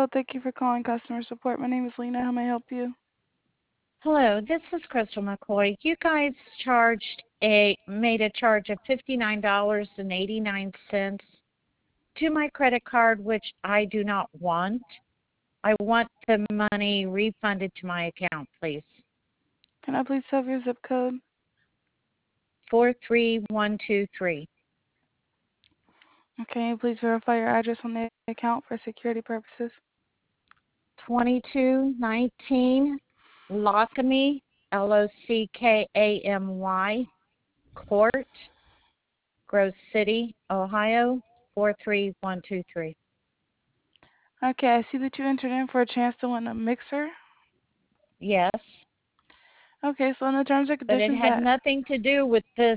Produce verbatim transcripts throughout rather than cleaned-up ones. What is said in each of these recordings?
Hello, thank you for calling customer support. My name is Lena. How may I help you? Hello, this is Crystal McCoy. You guys charged a made a charge of fifty-nine dollars and eighty-nine cents to my credit card, which I do not want. I want the money refunded to my account, please. Can I please have your zip code? four three one two three. Okay, can you please verify your address on the account for security purposes? twenty-two nineteen Lockamy, L O C K A M Y, Court, Grove City, Ohio, four three one two three. Okay, I see that you entered in for a chance to win a mixer. Yes, Okay, so in the terms and but it conditions had that nothing to do with this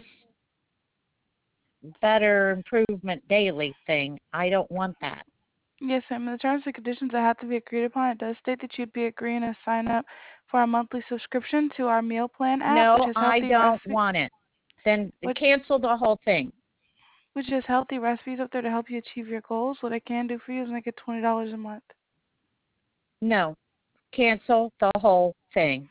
Better Improvement Daily thing. I don't want that. yes, ma'am. In the terms and conditions that have to be agreed upon, it does state that you'd be agreeing to sign up for a monthly subscription to our meal plan app, which No, is I healthy don't recipe, want it. Then which cancel the whole thing. which is healthy recipes up there to help you achieve your goals. What I can do for you is make it twenty dollars a month. No, cancel the whole thing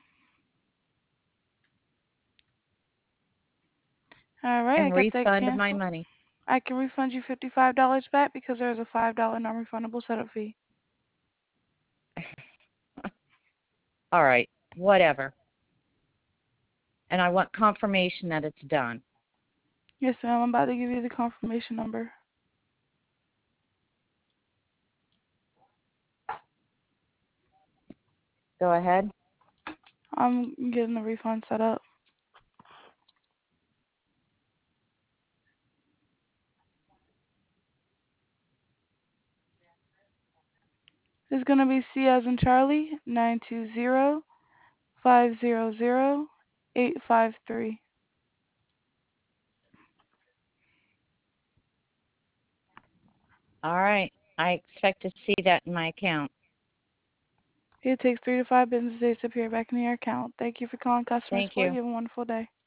All right, I and got that refund my canceled. money. I can refund you fifty-five dollars back because there is a five dollars non-refundable setup fee. All right, whatever. And I want confirmation that it's done. Yes, ma'am. I'm about to give you the confirmation number. Go ahead. I'm getting the refund set up. It's going to be C as in Charlie, nine two zero, five zero zero, eight five three. All right. I expect to see that in my account. It takes three to five business days to appear back in your account. Thank you for calling customer Thank support. you. You have a wonderful day.